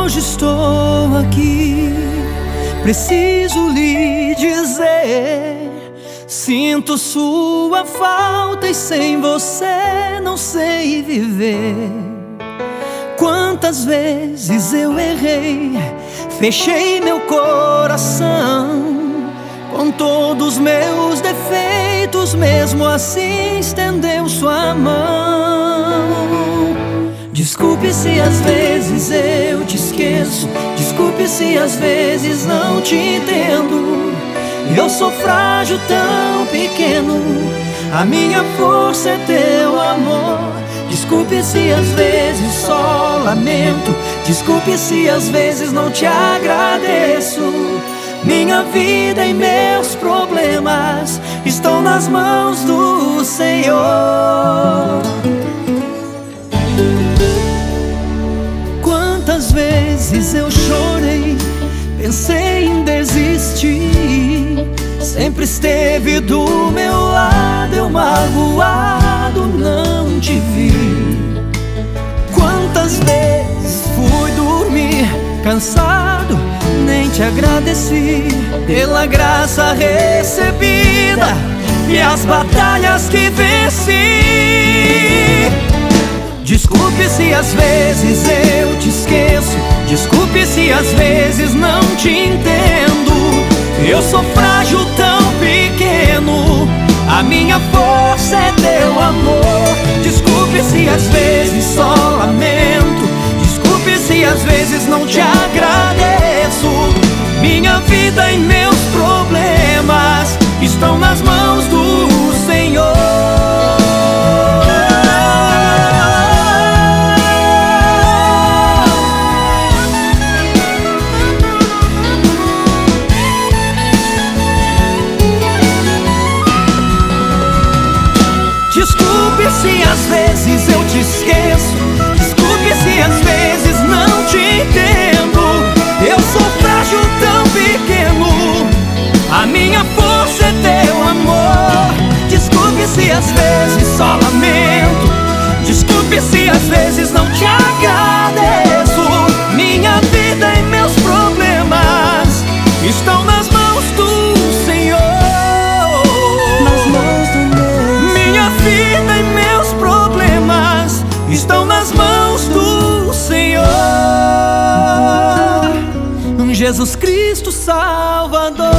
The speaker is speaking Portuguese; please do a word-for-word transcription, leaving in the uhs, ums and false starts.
hoje estou aqui, preciso lhe dizer: sinto sua falta e sem você não sei viver. Quantas vezes eu errei, fechei meu coração com todos meus defeitos, mesmo assim estendeu sua mão. Desculpe se às vezes eu te esqueço, desculpe se às vezes não te entendo. Eu sou frágil, tão pequeno, a minha força é teu amor. Desculpe se às vezes só lamento, desculpe se às vezes não te agradeço. Minha vida e meus problemas estão nas mãos do Senhor. Quantas vezes eu chorei, pensei em desistir, sempre esteve do meu lado, eu magoado não te vi. Quantas vezes fui dormir cansado, nem te agradeci pela graça recebida e as batalhas que venci. Desculpe se às vezes eu te esqueço, desculpe se às vezes não te entendo. Eu sou frágil, tão pequeno, a minha força é teu amor. Desculpe se às vezes só lamento, desculpe se às vezes não te agradeço. Minha vida e meus problemas estão nas mãos do Senhor. Desculpe se às vezes eu te esqueço, desculpe se às vezes não te entendo. Eu sou frágil, tão pequeno, a minha força é teu amor. Desculpe se às vezes só lamento, desculpe se às vezes não te agradeço. Minha vida e meus problemas estão nas mãos do Senhor. Nas mãos do meu Minha vida e meus problemas estão nas mãos do Senhor. Jesus Cristo Salvador.